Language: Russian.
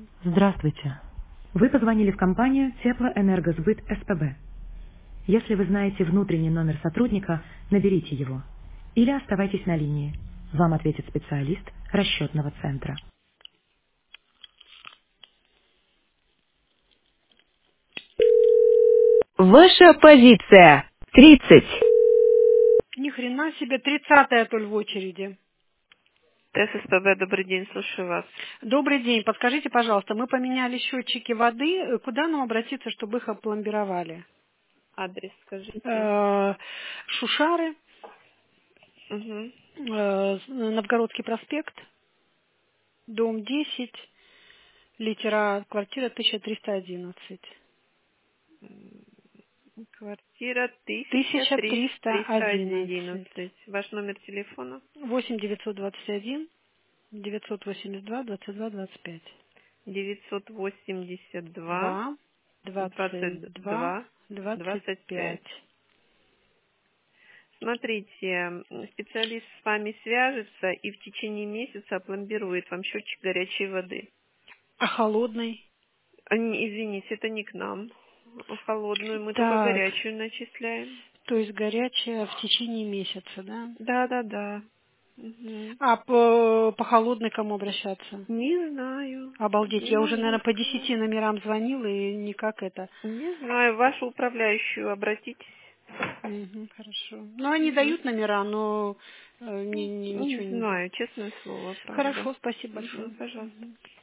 Здравствуйте. Вы позвонили в компанию Теплоэнергосбыт СПБ. Если вы знаете внутренний номер сотрудника, наберите его. Или оставайтесь на линии. Вам ответит специалист расчетного центра. Ваша позиция. 30. Ни хрена себе, 30-я толь в очереди. ТССПБ, добрый день, слушаю вас. Добрый день, подскажите, пожалуйста, мы поменяли счетчики воды, куда нам обратиться, чтобы их опломбировали? Адрес скажите. Шушары, Угу. Новгородский проспект, дом 10, литера, квартира 1311. Квартира 1311. 1311. Ваш номер телефона? 8 921 982 22 25. 982 2, 22, 22 25. 25. Смотрите, специалист с вами свяжется и в течение месяца опломбирует вам счетчик горячей воды. А холодный? Извините, это не к нам. Холодную мы только Так, горячую начисляем. то есть горячая в течение месяца, да? Да. Мгм. А по холодной кому обращаться? Не знаю. Обалдеть, Не я уже, могу наверное, по сказать. 10 номерам звонила и никак это. Не знаю, вашу управляющую обратитесь. Мгм, хорошо. Ну, они Мгм. дают номера, но Не ничего не... знаю, честное слово, правда. Хорошо, спасибо большое. Мгм, пожалуйста. Мгм.